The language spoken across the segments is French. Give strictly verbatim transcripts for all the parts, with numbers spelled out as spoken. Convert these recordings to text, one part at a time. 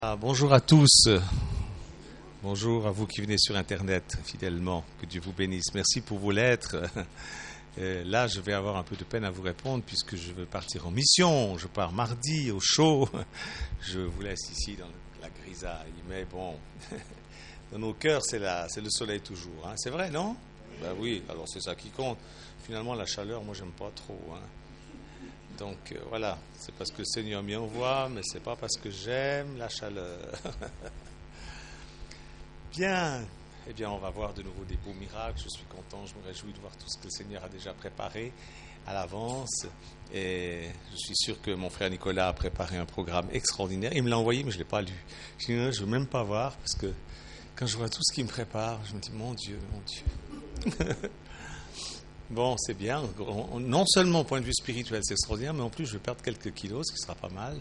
Ah, bonjour à tous, bonjour à vous qui venez sur Internet fidèlement, que Dieu vous bénisse. Merci pour vos lettres. Et là, je vais avoir un peu de peine à vous répondre puisque je veux partir en mission. Je pars mardi au chaud. Je vous laisse ici dans la grisaille. Mais bon, dans nos cœurs, c'est, la, c'est le soleil toujours. Hein. C'est vrai, non ? Ben oui, alors c'est ça qui compte. Finalement, la chaleur, moi, j'aime pas trop. Hein. Donc euh, voilà, c'est parce que le Seigneur m'y envoie, mais c'est pas parce que j'aime la chaleur. Bien, eh bien on va voir de nouveau des beaux miracles, je suis content, je me réjouis de voir tout ce que le Seigneur a déjà préparé à l'avance. Et je suis sûr que mon frère Nicolas a préparé un programme extraordinaire. Il me l'a envoyé, mais je ne l'ai pas lu. Je dis non, je ne veux même pas voir, parce que quand je vois tout ce qu'il me prépare, je me dis mon Dieu, mon Dieu. Bon, c'est bien. Non seulement au point de vue spirituel, c'est extraordinaire, mais en plus, je vais perdre quelques kilos, ce qui sera pas mal.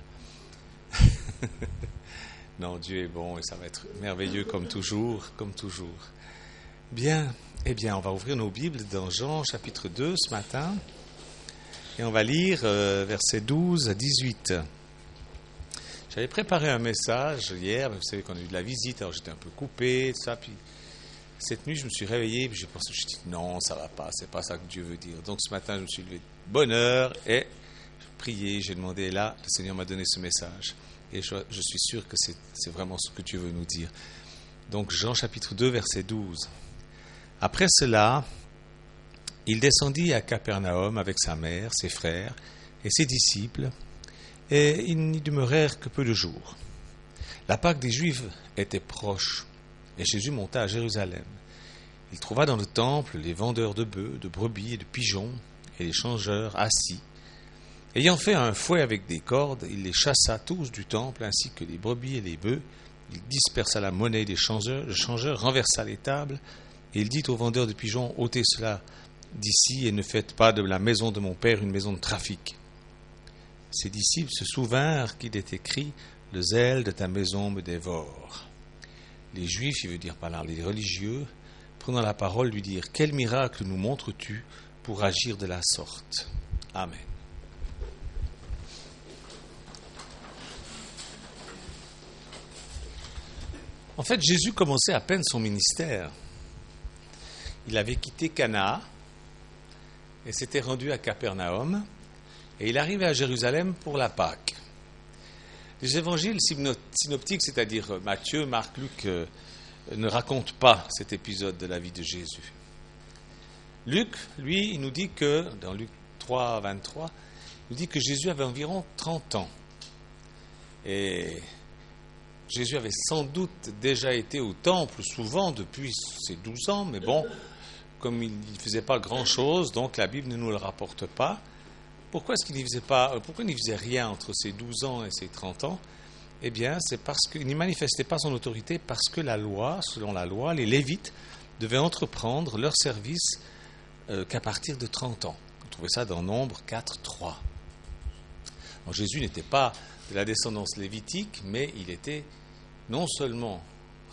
Non, Dieu est bon et ça va être merveilleux comme toujours, comme toujours. Bien, eh bien, on va ouvrir nos Bibles dans Jean chapitre deux ce matin et on va lire euh, versets douze à dix-huit. J'avais préparé un message hier, vous savez qu'on a eu de la visite, alors j'étais un peu coupé, tout ça, puis... Cette nuit, je me suis réveillé et j'ai pensé, je me suis dit non, ça va pas, c'est pas ça que Dieu veut dire. Donc ce matin, je me suis levé de bonne heure et j'ai prié, j'ai demandé, et là, le Seigneur m'a donné ce message. Et je, je suis sûr que c'est, c'est vraiment ce que Dieu veut nous dire. Donc Jean chapitre deux, verset douze. Après cela, il descendit à Capernaum avec sa mère, ses frères et ses disciples, et ils n'y demeurèrent que peu de jours. La Pâque des Juifs était proche. Et Jésus monta à Jérusalem. Il trouva dans le temple les vendeurs de bœufs, de brebis et de pigeons, et les changeurs assis. Ayant fait un fouet avec des cordes, il les chassa tous du temple, ainsi que les brebis et les bœufs. Il dispersa la monnaie des changeurs, le changeur renversa les tables, et il dit aux vendeurs de pigeons, ôtez cela d'ici, et ne faites pas de la maison de mon père une maison de trafic. Ses disciples se souvinrent qu'il est écrit, le zèle de ta maison me dévore. Les Juifs, il veut dire par là les religieux, prenant la parole, lui dirent « Quel miracle nous montres-tu pour agir de la sorte ?» Amen. En fait, Jésus commençait à peine son ministère. Il avait quitté Cana et s'était rendu à Capernaum et il arrivait à Jérusalem pour la Pâque. Les évangiles synoptiques, c'est-à-dire Matthieu, Marc, Luc, euh, ne racontent pas cet épisode de la vie de Jésus. Luc, lui, il nous dit que, dans Luc trois, vingt-trois, il nous dit que Jésus avait environ trente ans. Et Jésus avait sans doute déjà été au temple souvent depuis ses douze ans, mais bon, comme il ne faisait pas grand-chose, donc la Bible ne nous le rapporte pas. Pourquoi est-ce qu'il n'y faisait pas, pourquoi il n'y faisait rien entre ses douze ans et ses trente ans ? Eh bien, c'est parce qu'il n'y manifestait pas son autorité, parce que la loi, selon la loi, les Lévites devaient entreprendre leur service euh, qu'à partir de trente ans. Vous trouvez ça dans Nombre quatre, trois. Alors, Jésus n'était pas de la descendance lévitique, mais il était non seulement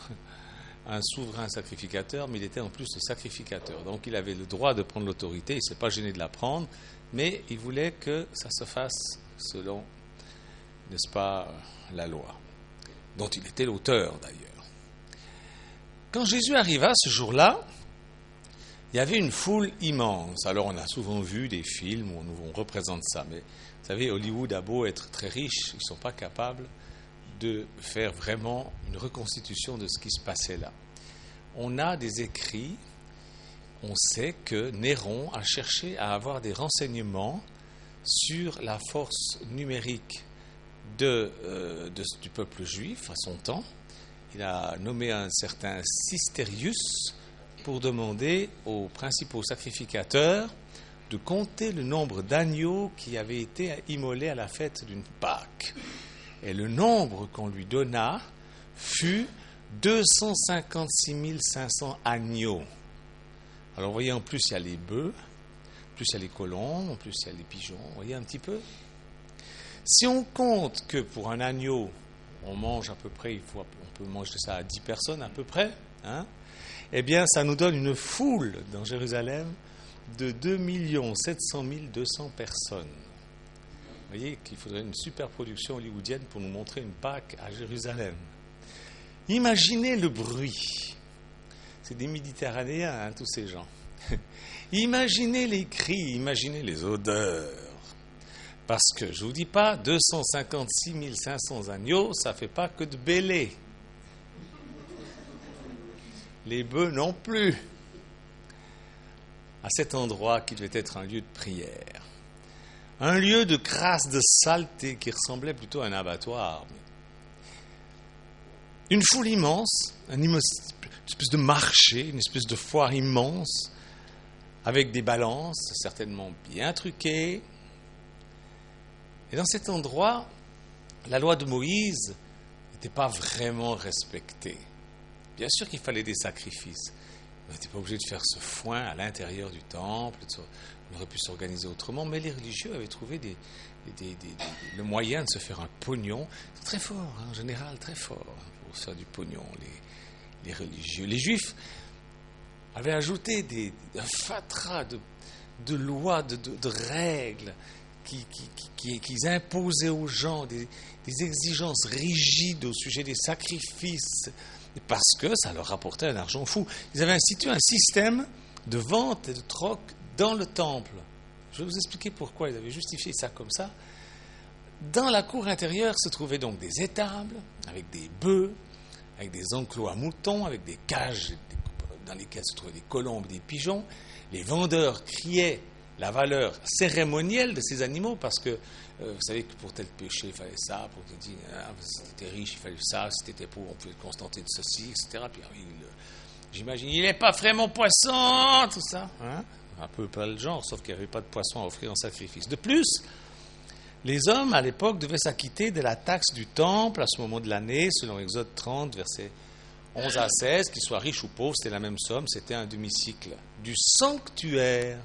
un souverain sacrificateur, mais il était en plus le sacrificateur. Donc, il avait le droit de prendre l'autorité, il ne s'est pas gêné de la prendre, mais il voulait que ça se fasse selon, n'est-ce pas, la loi, dont il était l'auteur d'ailleurs. Quand Jésus arriva ce jour-là, il y avait une foule immense. Alors on a souvent vu des films où on représente ça, mais vous savez, Hollywood a beau être très riche, ils ne sont pas capables de faire vraiment une reconstitution de ce qui se passait là. On a des écrits. On sait que Néron a cherché à avoir des renseignements sur la force numérique de, euh, de, du peuple juif à son temps. Il a nommé un certain Sistérius pour demander aux principaux sacrificateurs de compter le nombre d'agneaux qui avaient été immolés à la fête d'une Pâque. Et le nombre qu'on lui donna fut deux cent cinquante-six mille cinq cents agneaux. Alors, vous voyez, en plus, il y a les bœufs, en plus, il y a les colombes, en plus, il y a les pigeons. Vous voyez un petit peu ? Si on compte que pour un agneau, on mange à peu près, il faut, on peut manger ça à dix personnes à peu près, hein, eh bien, ça nous donne une foule dans Jérusalem de deux millions sept cent mille deux cents personnes. Vous voyez qu'il faudrait une super production hollywoodienne pour nous montrer une Pâque à Jérusalem. Imaginez le bruit. C'est des Méditerranéens, hein, tous ces gens. Imaginez les cris, imaginez les odeurs. Parce que, je ne vous dis pas, deux cent cinquante-six mille cinq cents agneaux, ça ne fait pas que de bêler. Les bœufs non plus. À cet endroit qui devait être un lieu de prière. Un lieu de crasse, de saleté, qui ressemblait plutôt à un abattoir. Une foule immense, un immense, une espèce de marché, une espèce de foire immense, avec des balances, certainement bien truquées. Et dans cet endroit, la loi de Moïse n'était pas vraiment respectée. Bien sûr qu'il fallait des sacrifices. On n'était pas obligé de faire ce foin à l'intérieur du temple. On aurait pu s'organiser autrement, mais les religieux avaient trouvé des, des, des, des, des, le moyen de se faire un pognon. C'est très fort, hein, en général, très fort, hein, pour faire du pognon, les, les religieux. Les Juifs avaient ajouté des, un fatras de, de lois, de, de, de règles qui, qui, qui, qui, qui imposaient aux gens des, des exigences rigides au sujet des sacrifices, parce que ça leur rapportait un argent fou. Ils avaient institué un système de vente et de troc dans le temple. Je vais vous expliquer pourquoi ils avaient justifié ça comme ça. Dans la cour intérieure se trouvaient donc des étables avec des bœufs, avec des enclos à moutons, avec des cages dans lesquelles se trouvaient des colombes et des pigeons. Les vendeurs criaient la valeur cérémonielle de ces animaux parce que euh, vous savez que pour tel péché il fallait ça, pour qu'il dit ah, si tu étais riche il fallait ça, si tu étais pauvre on pouvait te contenter de ceci, et cetera. Puis il, euh, j'imagine, il n'est pas frais mon poisson, tout ça. Hein? Un peu pas le genre, sauf qu'il n'y avait pas de poisson à offrir en sacrifice. De plus, les hommes à l'époque devaient s'acquitter de la taxe du temple à ce moment de l'année, selon Exode trente, versets onze à seize, qu'ils soient riches ou pauvres, c'était la même somme, c'était un demi-cycle du sanctuaire.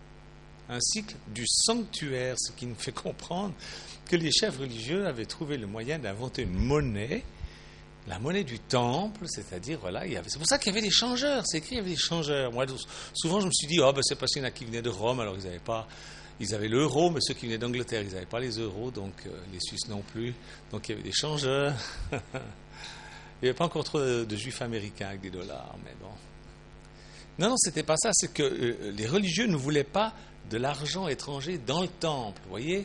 Un cycle du sanctuaire, ce qui nous fait comprendre que les chefs religieux avaient trouvé le moyen d'inventer une monnaie, la monnaie du temple, c'est-à-dire, voilà, il y avait, c'est pour ça qu'il y avait des changeurs, c'est écrit, il y avait des changeurs. Moi, souvent, je me suis dit, oh, ben, c'est parce qu'il y en a qui venaient de Rome, alors ils n'avaient pas, ils avaient l'euro, mais ceux qui venaient d'Angleterre, ils n'avaient pas les euros, donc euh, les Suisses non plus, donc il y avait des changeurs. Il n'y avait pas encore trop de, de juifs américains avec des dollars, mais bon. Non, non, c'était pas ça, c'est que euh, les religieux ne voulaient pas de l'argent étranger dans le temple, vous voyez,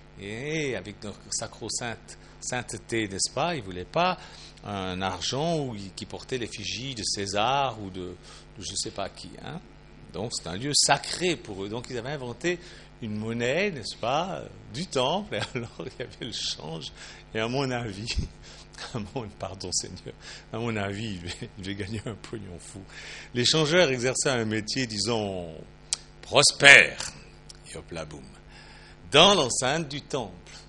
et avec leur sacro-sainte sainteté, n'est-ce pas, ils ne voulaient pas un argent où, qui portait l'effigie de César ou de, de je ne sais pas qui. Hein. Donc c'est un lieu sacré pour eux. Donc ils avaient inventé une monnaie, n'est-ce pas, du temple, et alors il y avait le change, et à mon avis, à mon, pardon Seigneur, à mon avis, il devait gagner un pognon fou. Les changeurs exerçaient un métier, disons, prospère, et hop là, boum, dans l'enceinte du temple.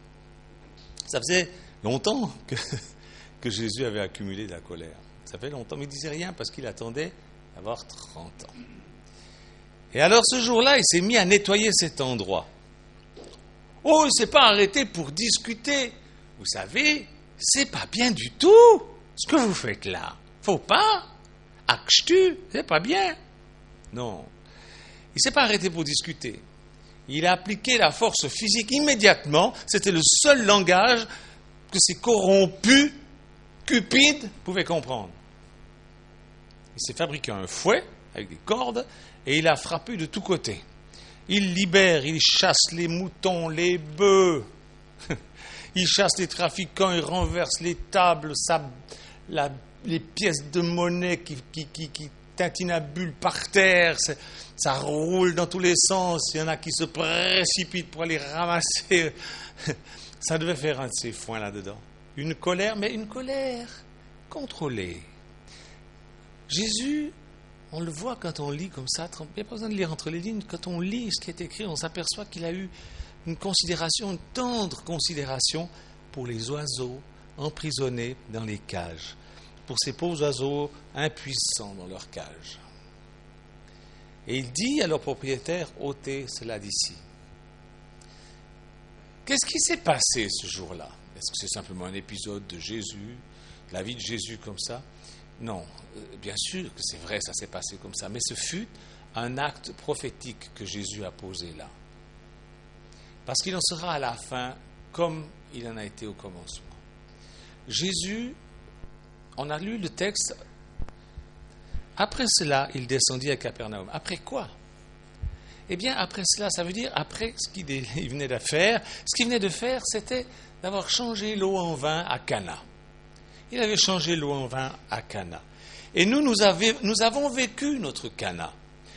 Ça faisait longtemps que, que Jésus avait accumulé de la colère. Ça fait longtemps, mais il ne disait rien parce qu'il attendait d'avoir trente ans. Et alors ce jour-là, il s'est mis à nettoyer cet endroit. Oh, il ne s'est pas arrêté pour discuter. Vous savez, c'est pas bien du tout ce que vous faites là. Faut pas. Actu, c'est pas bien. Non. Il ne s'est pas arrêté pour discuter. Il a appliqué la force physique immédiatement. C'était le seul langage que ces corrompus, cupides, pouvaient comprendre. Il s'est fabriqué un fouet avec des cordes et il a frappé de tous côtés. Il libère, il chasse les moutons, les bœufs. Il chasse les trafiquants, il renverse les tables, ça, la, les pièces de monnaie qui, qui, qui, qui tintinabulent par terre. C'est, ça roule dans tous les sens. Il y en a qui se précipitent pour aller ramasser. Ça devait faire un de ces foins là-dedans. Une colère, mais une colère contrôlée. Jésus, on le voit quand on lit comme ça, il n'y a pas besoin de lire entre les lignes. Quand on lit ce qui est écrit, on s'aperçoit qu'il a eu une considération, une tendre considération pour les oiseaux emprisonnés dans les cages, pour ces pauvres oiseaux impuissants dans leurs cages. Et il dit à leur propriétaire, ôtez cela d'ici. Qu'est-ce qui s'est passé ce jour-là? Est-ce que c'est simplement un épisode de Jésus, de la vie de Jésus comme ça? Non, bien sûr que c'est vrai, ça s'est passé comme ça, mais ce fut un acte prophétique que Jésus a posé là. parce qu'il en sera à la fin comme il en a été au commencement. Jésus, on a lu le texte, après cela, il descendit à Capernaum. Après quoi? Eh bien, après cela, ça veut dire après ce qu'il venait de faire. Ce qu'il venait de faire, c'était d'avoir changé l'eau en vin à Cana. Il avait changé l'eau en vin à Cana. Et nous, nous, avait, nous avons vécu notre Cana.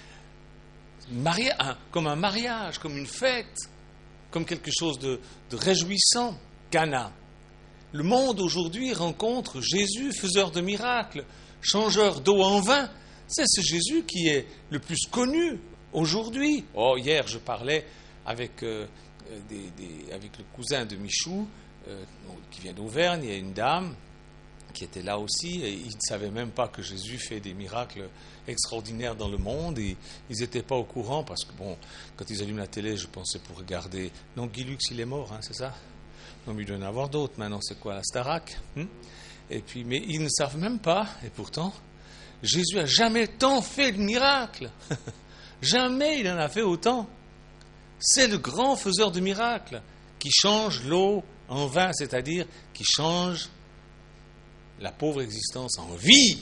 Maria, un, comme un mariage, comme une fête, comme quelque chose de, de réjouissant. Cana. Le monde aujourd'hui rencontre Jésus, faiseur de miracles, changeur d'eau en vin. C'est ce Jésus qui est le plus connu aujourd'hui. Oh, hier, je parlais avec, euh, des, des, avec le cousin de Michou, euh, qui vient d'Auvergne. Il y a une dame qui était là aussi, et ils ne savaient même pas que Jésus fait des miracles extraordinaires dans le monde, et ils n'étaient pas au courant, parce que, bon, quand ils allument la télé, je pensais pour regarder... Non, Guy Lux, il est mort, hein, c'est ça? Non, mais il doit y en avoir d'autres, maintenant, c'est quoi, la Starac hein? Et puis, mais ils ne savent même pas, et pourtant, Jésus a jamais tant fait de miracles. Jamais il en a fait autant. C'est le grand faiseur de miracles qui change l'eau en vin, c'est-à-dire qui change la pauvre existence en vie.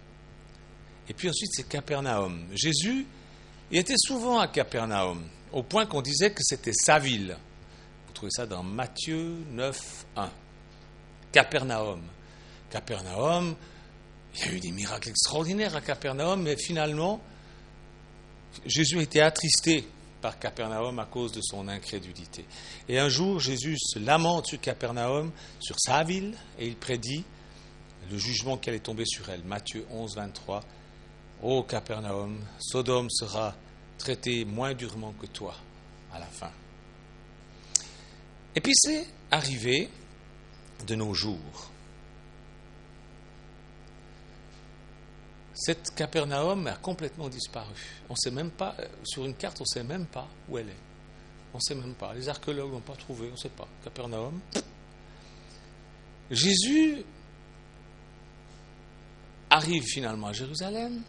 Et puis ensuite, c'est Capernaum. Jésus, il était souvent à Capernaum, au point qu'on disait que c'était sa ville. Vous trouvez ça dans Matthieu neuf, un. Capernaum. Capernaum, il y a eu des miracles extraordinaires à Capernaum, mais finalement, Jésus était attristé par Capernaum à cause de son incrédulité. Et un jour, Jésus se lamente sur Capernaum, sur sa ville, et il prédit le jugement qui allait tomber sur elle. Matthieu onze, vingt-trois. Ô Capernaum, Sodome sera traité moins durement que toi à la fin. Et puis c'est arrivé de nos jours. Cette Capernaum a complètement disparu. On sait même pas, sur une carte, on ne sait même pas où elle est. On ne sait même pas. Les archéologues n'ont pas trouvé, on ne sait pas. Capernaum. Jésus arrive finalement à Jérusalem,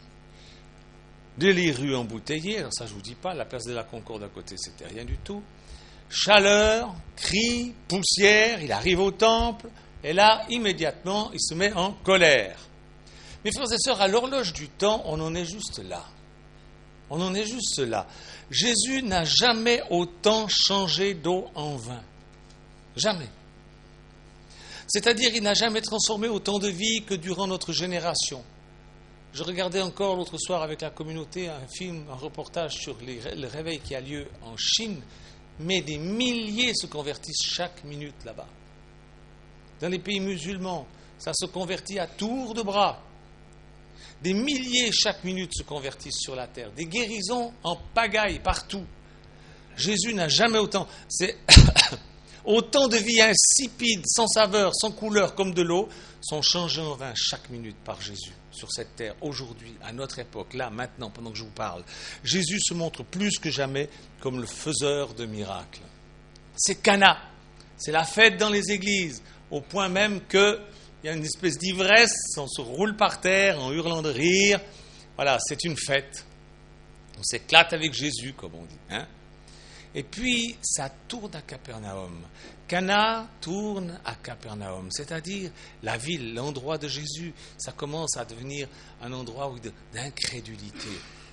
de les rues embouteillées, alors ça je ne vous dis pas, la place de la Concorde à côté, c'était rien du tout. Chaleur, cris, poussière, il arrive au temple, et là, immédiatement, il se met en colère. Mes frères et sœurs, à l'horloge du temps, on en est juste là. On en est juste là. Jésus n'a jamais autant changé d'eau en vin. Jamais. C'est-à-dire, il n'a jamais transformé autant de vies que durant notre génération. Je regardais encore l'autre soir avec la communauté un film, un reportage sur les, le réveil qui a lieu en Chine, mais des milliers se convertissent chaque minute là-bas. Dans les pays musulmans, ça se convertit à tour de bras. Des milliers chaque minute se convertissent sur la terre. Des guérisons en pagaille partout. Jésus n'a jamais autant... C'est autant de vies insipides, sans saveur, sans couleur, comme de l'eau, sont changées en vin chaque minute par Jésus sur cette terre, aujourd'hui, à notre époque, là, maintenant, pendant que je vous parle. Jésus se montre plus que jamais comme le faiseur de miracles. C'est Cana, c'est la fête dans les églises, au point même qu'il y a une espèce d'ivresse, on se roule par terre en hurlant de rire. Voilà, c'est une fête. On s'éclate avec Jésus, comme on dit, hein. Et puis, ça tourne à Capernaum. Cana tourne à Capernaum, c'est-à-dire la ville, l'endroit de Jésus. Ça commence à devenir un endroit d'incrédulité.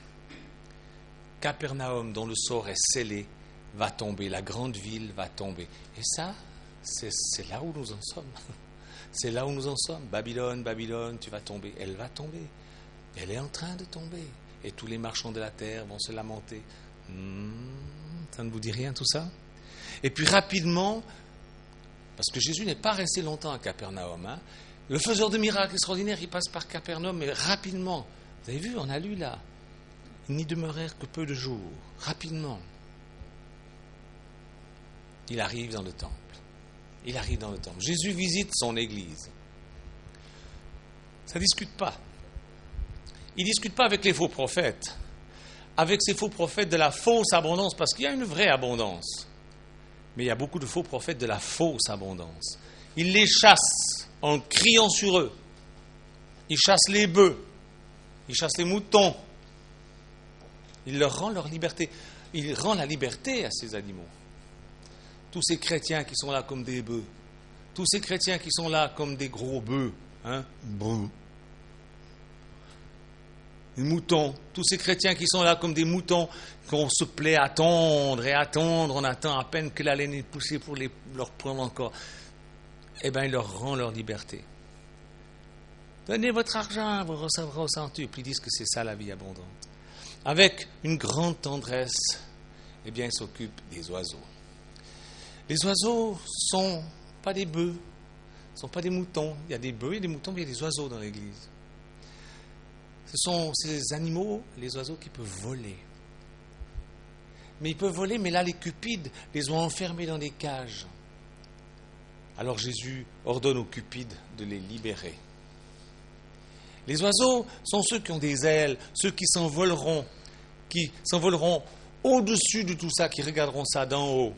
Capernaum, dont le sort est scellé, va tomber. La grande ville va tomber. Et ça, c'est, c'est là où nous en sommes. C'est là où nous en sommes. Babylone, Babylone, tu vas tomber. Elle va tomber. Elle est en train de tomber. Et tous les marchands de la terre vont se lamenter. Hmm, ça ne vous dit rien tout ça? Et puis rapidement, parce que Jésus n'est pas resté longtemps à Capernaum, hein, le faiseur de miracles extraordinaires, il passe par Capernaum, mais rapidement, vous avez vu, on a lu là, ils n'y demeurèrent que peu de jours, rapidement. Il arrive dans le temple. Il arrive dans le temple. Jésus visite son église. Ça ne discute pas. Il ne discute pas avec les faux prophètes. Avec ces faux prophètes de la fausse abondance, parce qu'il y a une vraie abondance. Mais il y a beaucoup de faux prophètes de la fausse abondance. Il les chasse en criant sur eux. Il chasse les bœufs. Il chasse les moutons. Il leur rend leur liberté. Il rend la liberté à ces animaux. tous ces chrétiens qui sont là comme des bœufs, tous ces chrétiens qui sont là comme des gros bœufs, hein, bœufs, des moutons, tous ces chrétiens qui sont là comme des moutons, qu'on se plaît à attendre et attendre, on attend à peine que la laine est poussée pour les, leur prendre encore. Eh bien, il leur rend leur liberté. Donnez votre argent, vous recevrez au centuple. Ils disent que c'est ça la vie abondante. Avec une grande tendresse, eh bien, ils s'occupent des oiseaux. Les oiseaux ne sont pas des bœufs, ne sont pas des moutons. Il y a des bœufs et des moutons, mais il y a des oiseaux dans l'église. Ce sont ces animaux, les oiseaux, qui peuvent voler. Mais ils peuvent voler, mais là, les cupides les ont enfermés dans des cages. Alors Jésus ordonne aux cupides de les libérer. Les oiseaux sont ceux qui ont des ailes, ceux qui s'envoleront, qui s'envoleront au-dessus de tout ça, qui regarderont ça d'en haut,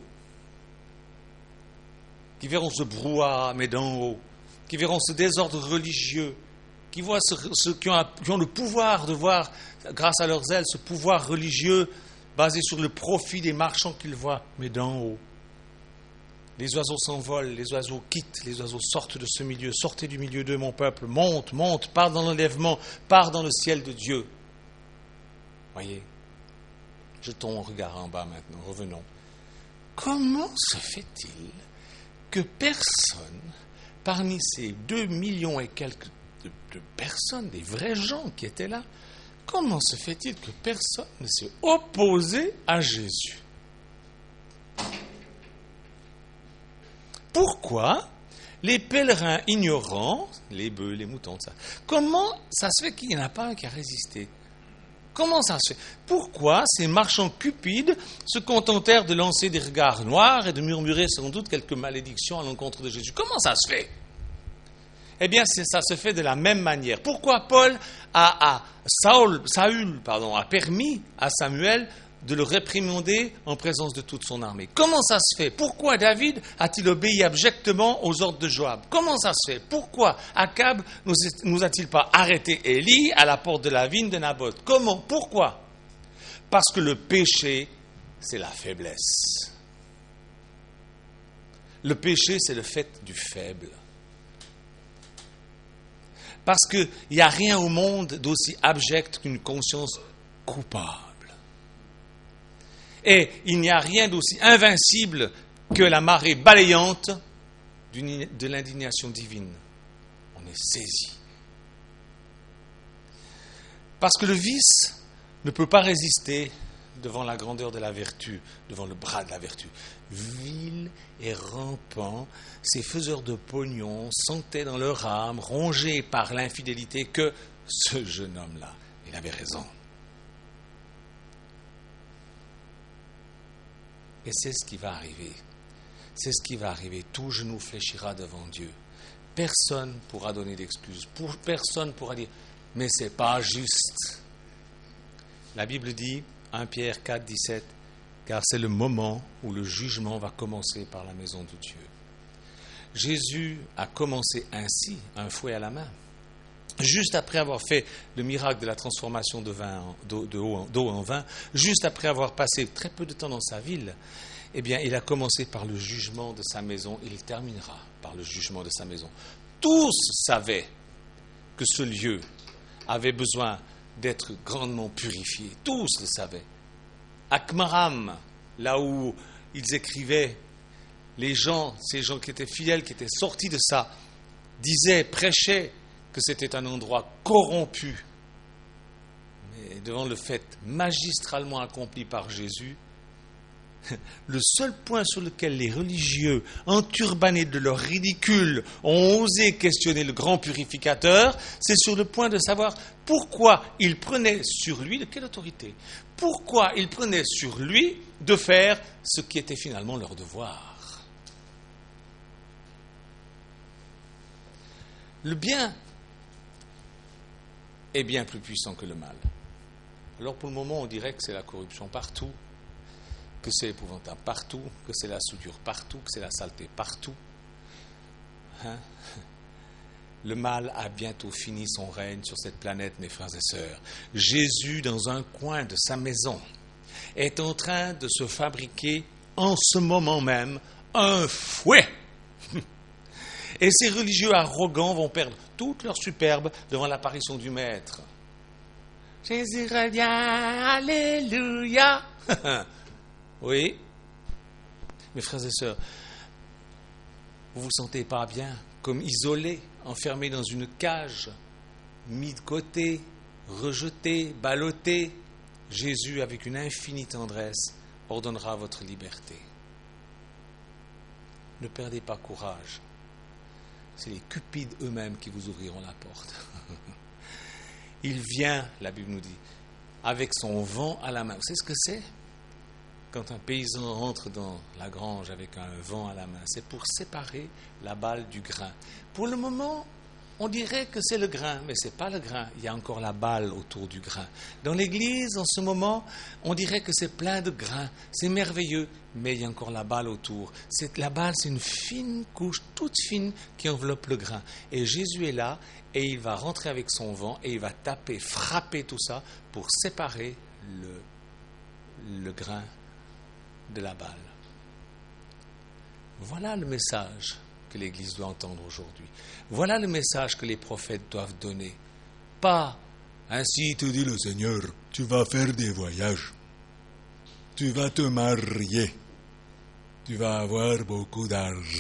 qui verront ce brouhaha, mais d'en haut, qui verront ce désordre religieux, qui voient ceux qui ont, qui ont le pouvoir de voir, grâce à leurs ailes, ce pouvoir religieux basé sur le profit des marchands qu'ils voient, mais d'en haut. Les oiseaux s'envolent, les oiseaux quittent, les oiseaux sortent de ce milieu. Sortez du milieu d'eux, mon peuple, monte, monte, part dans l'enlèvement, part dans le ciel de Dieu. Voyez, jetons un regard en bas maintenant, revenons. Comment se fait-il que personne, parmi ces deux millions et quelques de, de personnes, des vrais gens qui étaient là, comment se fait-il que personne ne s'est opposé à Jésus? Pourquoi les pèlerins ignorants, les bœufs, les moutons, ça, comment ça se fait qu'il n'y en a pas un qui a résisté? Comment ça se fait? Pourquoi ces marchands cupides se contentèrent de lancer des regards noirs et de murmurer sans doute quelques malédictions à l'encontre de Jésus? Comment ça se fait? Eh bien, ça se fait de la même manière. Pourquoi Paul a, a Saul, Saül, pardon, a permis à Samuel de le réprimander en présence de toute son armée? Comment ça se fait? Pourquoi David a-t-il obéi abjectement aux ordres de Joab? Comment ça se fait? Pourquoi Akab nous, nous a-t-il pas arrêté Élie à la porte de la vigne de Naboth? Comment? Pourquoi? Parce que le péché, c'est la faiblesse. Le péché, c'est le fait du faible. Parce qu'il n'y a rien au monde d'aussi abject qu'une conscience coupable. Et il n'y a rien d'aussi invincible que la marée balayante de l'indignation divine. On est saisi. Parce que le vice ne peut pas résister devant la grandeur de la vertu, devant le bras de la vertu. Vil et rampant, ces faiseurs de pognon sentaient dans leur âme, rongés par l'infidélité, que ce jeune homme-là, il avait raison. Et c'est ce qui va arriver. C'est ce qui va arriver. Tout genou fléchira devant Dieu. Personne ne pourra donner d'excuses. Personne ne pourra dire « mais ce n'est pas juste ». La Bible dit, premier Pierre quatre, dix-sept, car c'est le moment où le jugement va commencer par la maison de Dieu. Jésus a commencé ainsi, un fouet à la main. Juste après avoir fait le miracle de la transformation de vin en, d'eau, de eau, en, d'eau en vin, juste après avoir passé très peu de temps dans sa ville, eh bien, il a commencé par le jugement de sa maison et il terminera par le jugement de sa maison. Tous savaient que ce lieu avait besoin d'être grandement purifié. Tous le savaient. À Qumran, là où ils écrivaient, les gens, ces gens qui étaient fidèles, qui étaient sortis de ça, disaient, prêchaient que c'était un endroit corrompu. Mais devant le fait magistralement accompli par Jésus, le seul point sur lequel les religieux, enturbanés de leur ridicule, ont osé questionner le grand purificateur, c'est sur le point de savoir pourquoi il prenait sur lui, de quelle autorité, pourquoi il prenait sur lui de faire ce qui était finalement leur devoir. Le bien est bien plus puissant que le mal. Alors pour le moment, on dirait que c'est la corruption partout, que c'est l'épouvantable partout, que c'est la soudure partout, que c'est la saleté partout. Hein? Le mal a bientôt fini son règne sur cette planète, mes frères et sœurs. Jésus, dans un coin de sa maison, est en train de se fabriquer en ce moment même un fouet. Et ces religieux arrogants vont perdre toute leur superbe devant l'apparition du Maître. Jésus revient, alléluia. Oui. Mes frères et sœurs, vous ne vous sentez pas bien, comme isolés, enfermés dans une cage, mis de côté, rejetés, ballottés. Jésus, avec une infinie tendresse, ordonnera votre liberté. Ne perdez pas courage. C'est les cupides eux-mêmes qui vous ouvriront la porte. Il vient, la Bible nous dit, avec son vent à la main. Vous savez ce que c'est? Quand un paysan rentre dans la grange avec un vent à la main, c'est pour séparer la balle du grain. Pour le moment, on dirait que c'est le grain, mais ce n'est pas le grain. Il y a encore la balle autour du grain. Dans l'église, en ce moment, on dirait que c'est plein de grains. C'est merveilleux, mais il y a encore la balle autour. C'est, la balle, c'est une fine couche, toute fine, qui enveloppe le grain. Et Jésus est là, et il va rentrer avec son vent, et il va taper, frapper tout ça pour séparer le, le grain de la balle. Voilà le message que l'Église doit entendre aujourd'hui. Voilà le message que les prophètes doivent donner. Pas « Ainsi te dit le Seigneur, tu vas faire des voyages, tu vas te marier, tu vas avoir beaucoup d'argent. »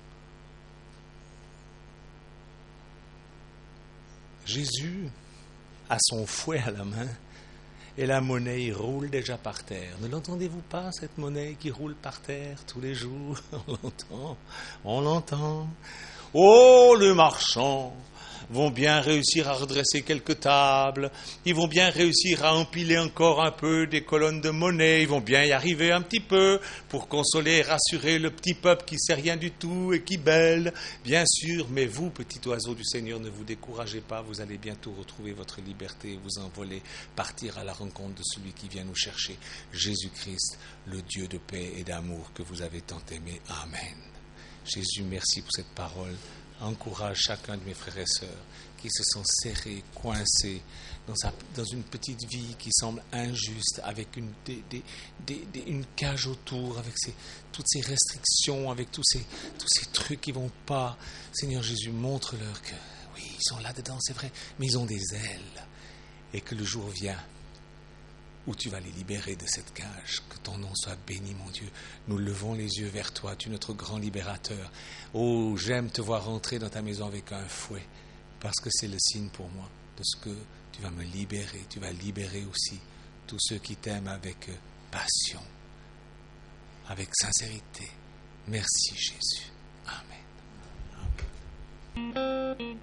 Jésus a son fouet à la main et la monnaie roule déjà par terre. Ne l'entendez-vous pas, cette monnaie qui roule par terre tous les jours? On l'entend, on l'entend. Oh, les marchands vont bien réussir à redresser quelques tables, ils vont bien réussir à empiler encore un peu des colonnes de monnaie, ils vont bien y arriver un petit peu pour consoler et rassurer le petit peuple qui ne sait rien du tout et qui bêle, bien sûr, mais vous, petit oiseau du Seigneur, ne vous découragez pas, vous allez bientôt retrouver votre liberté et vous envoler, partir à la rencontre de celui qui vient nous chercher, Jésus-Christ, le Dieu de paix et d'amour que vous avez tant aimé. Amen. Jésus, merci pour cette parole. Encourage chacun de mes frères et sœurs qui se sont serrés, coincés dans, sa, dans une petite vie qui semble injuste, avec une, des, des, des, des, une cage autour, avec ces, toutes ces restrictions, avec tous ces, tous ces trucs qui ne vont pas. Seigneur Jésus, montre-leur que, oui, ils sont là-dedans, c'est vrai, mais ils ont des ailes. Et que le jour vient où tu vas les libérer de cette cage. Que ton nom soit béni, mon Dieu. Nous levons les yeux vers toi, tu es notre grand libérateur. Oh, j'aime te voir rentrer dans ta maison avec un fouet, parce que c'est le signe pour moi de ce que tu vas me libérer. Tu vas libérer aussi tous ceux qui t'aiment avec passion, avec sincérité. Merci, Jésus. Amen. Amen.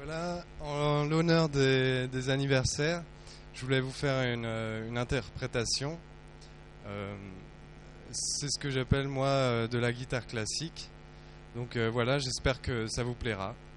Voilà, en l'honneur des, des anniversaires, je voulais vous faire une, une interprétation. Euh, c'est ce que j'appelle moi de la guitare classique. Donc euh, voilà, j'espère que ça vous plaira.